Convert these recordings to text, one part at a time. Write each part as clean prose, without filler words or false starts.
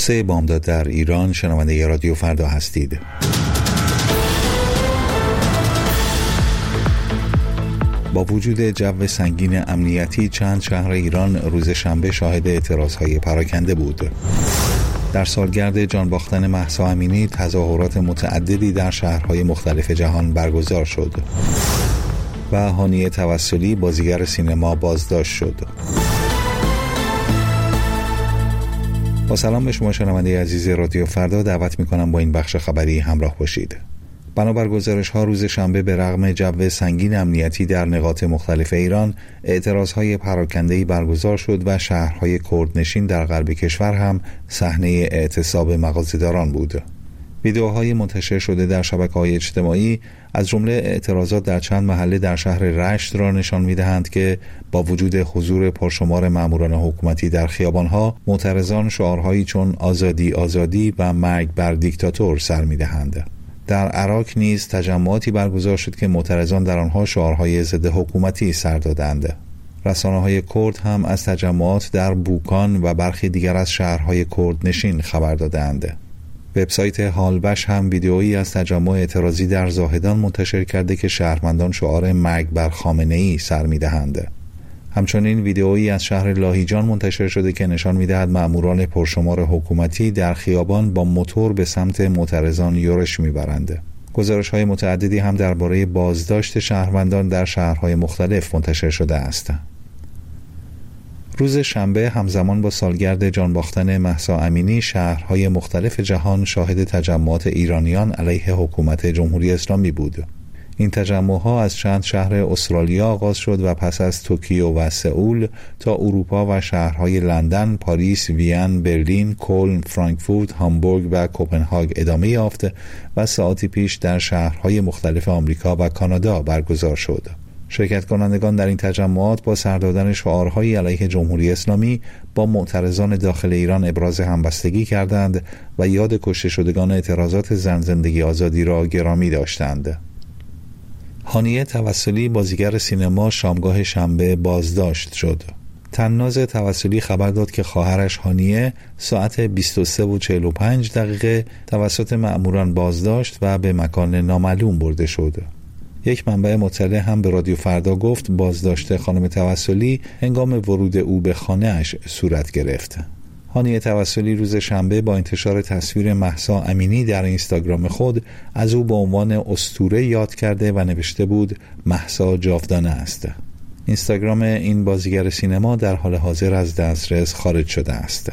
3 بامداد در ایران. شنونده رادیو فردا هستید. با وجود جو سنگین امنیتی، چند شهر ایران روز شنبه شاهد اعتراضهای پراکنده بود. در سالگرد جان باختن مهسا امینی، تظاهرات متعددی در شهرهای مختلف جهان برگزار شد و هانیه توسلی، بازیگر سینما، بازداشت شد. با سلام به شما شنونده عزیز رادیو فردا، دعوت می‌کنم با این بخش خبری همراه باشید. بنابر گزارش‌ها روز شنبه به رغم جو سنگین امنیتی در نقاط مختلف ایران، اعتراضهای پراکنده‌ای برگزار شد و شهرهای کردنشین در غرب کشور هم صحنه اعتصاب مغازه‌داران بود. ویدیوهای منتشر شده در شبکه‌های اجتماعی از جمله اعتراضات در چند محله در شهر رشت را نشان می‌دهند که با وجود حضور پرشمار ماموران حکومتی در خیابان‌ها، معترضان شعارهایی چون آزادی آزادی و مرگ بر دیکتاتور سر می‌دهند. در عراق نیز تجمعاتی برگزار شد که معترضان در آنها شعارهای ضد حکومتی سر دادند. رسانه‌های کرد هم از تجمعات در بوکان و برخی دیگر از شهرهای کردنشین خبر دادند. وبسایت حالبش هم ویدئویی از تجمع اعتراضی در زاهدان منتشر کرده که شهروندان شعار مرگ بر خامنه‌ای سر می‌دهند. همچنین ویدئویی از شهر لاهیجان منتشر شده که نشان می‌دهد ماموران پرشمار حکومتی در خیابان با موتور به سمت معترضان یورش می‌برند. گزارش‌های متعددی هم درباره بازداشت شهروندان در شهرهای مختلف منتشر شده است. روز شنبه همزمان با سالگرد جان باختن مهسا امینی، شهرهای مختلف جهان شاهد تجمعات ایرانیان علیه حکومت جمهوری اسلامی بود. این تجمعها از چند شهر استرالیا آغاز شد و پس از توکیو و سئول تا اروپا و شهرهای لندن، پاریس، وین، برلین، کلن، فرانکفورت، هامبورگ و کوپنهاگ ادامه یافت و ساعتی پیش در شهرهای مختلف آمریکا و کانادا برگزار شد. شرکت کنندگان در این تجمعات با سر دادن شعارهای علیه جمهوری اسلامی با معترضان داخل ایران ابراز همبستگی کردند و یاد کشته شدگان اعتراضات زن زندگی آزادی را گرامی داشتند. هانیه توسلی، بازیگر سینما، شامگاه شنبه بازداشت شد. تناز توسلی خبر داد که خواهرش هانیه ساعت 23:45 توسط مأموران بازداشت و به مکان نامعلوم برده شد. یک منبع مطلع هم به رادیو فردا گفت بازداشت خانم توسلی هنگام ورود او به خانه‌اش صورت گرفت. هانیه توسلی روز شنبه با انتشار تصویر مهسا امینی در اینستاگرام خود از او به عنوان اسطوره یاد کرده و نوشته بود مهسا جاودانه است. اینستاگرام این بازیگر سینما در حال حاضر از دسترس خارج شده است.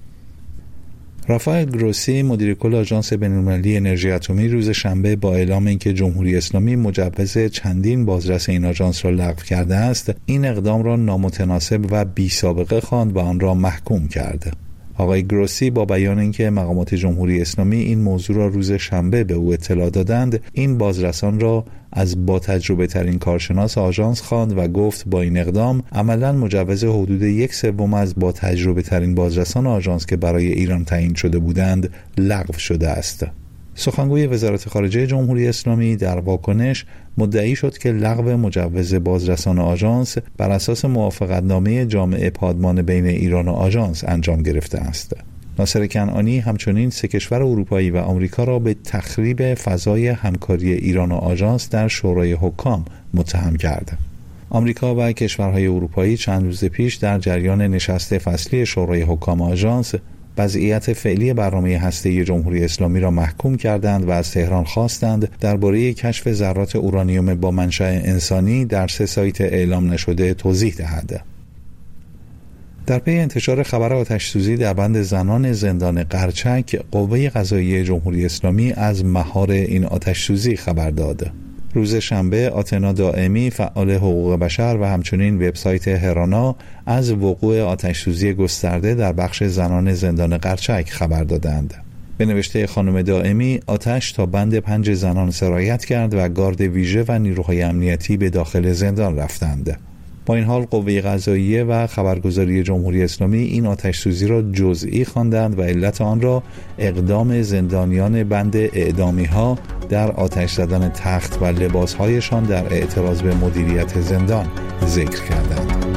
رافائل گروسی، مدیر کل آژانس بین‌المللی انرژی اتمی، روز شنبه با اعلام اینکه جمهوری اسلامی مجوز چندین بازرس این آژانس را لغو کرده است، این اقدام را نامتناسب و بی‌سابقه خواند و آن را محکوم کرد. آقای گروسی با بیان اینکه مقامات جمهوری اسلامی این موضوع را روز شنبه به او اطلاع دادند، این بازرسان را از با تجربه ترین کارشناس آژانس خواند و گفت با این اقدام عملاً مجوز حدود 1/3 از با تجربه ترین بازرسان آژانس که برای ایران تعیین شده بودند لغو شده است. سخنگوی وزارت خارجه جمهوری اسلامی در واکنش مدعی شد که لغو مجوز بازرسان آژانس بر اساس موافقتنامه جامع پادمان بین ایران و آژانس انجام گرفته است. ناصر کنعانی همچنین 3 کشور اروپایی و آمریکا را به تخریب فضای همکاری ایران و آژانس در شورای حکام متهم کرد. آمریکا و کشورهای اروپایی چند روز پیش در جریان نشست فصلی شورای حکام آژانس وضعیت فعلی برنامه هسته‌ای جمهوری اسلامی را محکوم کردند و از تهران خواستند درباره کشف ذرات اورانیوم با منشأ انسانی در 3 سایت اعلام نشده توضیح دهد. در پی انتشار خبر آتش‌سوزی در بند زنان زندان قرچک، قوه قضاییه جمهوری اسلامی از مهار این آتش‌سوزی خبر داد. روز شنبه آتنا دائمی، فعال حقوق بشر و همچنین وبسایت هرانا از وقوع آتش‌سوزی گسترده در بخش زنان زندان قرچک خبر دادند. به نوشته خانم دائمی، آتش تا بند 5 زنان سرایت کرد و گارد ویژه و نیروهای امنیتی به داخل زندان رفتند. با این حال قوه قضاییه و خبرگزاری جمهوری اسلامی این آتش‌سوزی را جزئی خواندند و علت آن را اقدام زندانیان بند اعدامی‌ها در آتش زدن تخت و لباس‌هایشان در اعتراض به مدیریت زندان ذکر کردند.